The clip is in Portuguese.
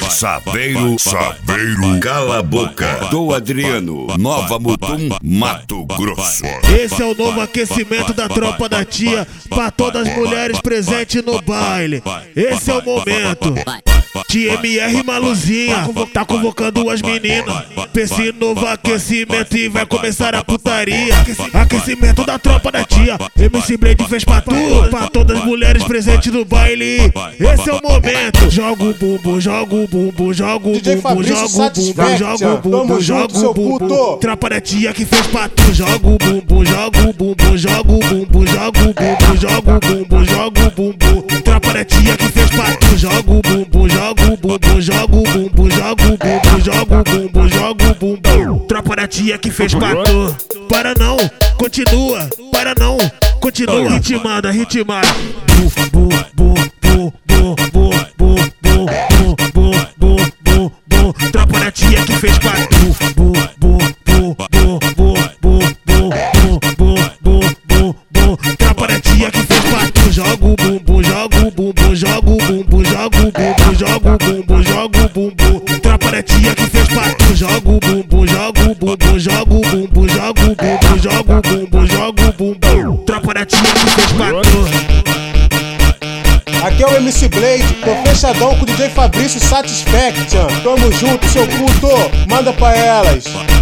Saveiro, Cala a Boca, do Adriano, Nova Mutum, Mato Grosso. Esse é o novo aquecimento da tropa da tia, pra todas as mulheres presentes no baile. Esse é o momento. Tia MR Maluzinha tá convocando as meninas pra esse novo aquecimento e vai começar a putaria. Aquecimento da tropa da tia, MC Blade fez pra todas as mulheres presentes no baile. Esse é o momento. Joga o bumbum, joga o bumbum, joga o bumbum, joga o bumbum, joga o bumbum, joga o bumbum. Tropa da tia que fez pra tu. Joga o bumbum, joga o bumbum, joga o bumbum, joga o bumbum, joga o bumbum, joga o bumbum. Tropa da tia que fez pra tu. Joga o bumbum, joga o bumbum, joga o bumbum, joga o bumbum, joga o bumbum, joga o bumbum. Tropa da tia que fez pra tu. Para não, continua, para não, continua. Ritmada, ritmada. Bu, bu, bu, bu, bu, bu, bu, bu, bu, bu, bu. Tropa da tia que fez pra tu. Bu, bu, bu, bu, bu, bu, bu, bu, bu, bu, bu. Tropa da tia que fez pra tu. Joga o bumbum, joga o bumbum, joga o bumbum, joga o bumbum, joga o bumbum, joga o bumbum. Tropa da tia que fez pra tu. Joga o bumbum, joga o bumbum, joga o bumbum, joga o bumbum, joga o bumbum, joga o bumbum. Tropa da tia que fez pra tu. Aqui é o MC Blade, tô fechadão com o DJ Fabrício Satisfaction. Tamo junto, seu puto, manda pra elas.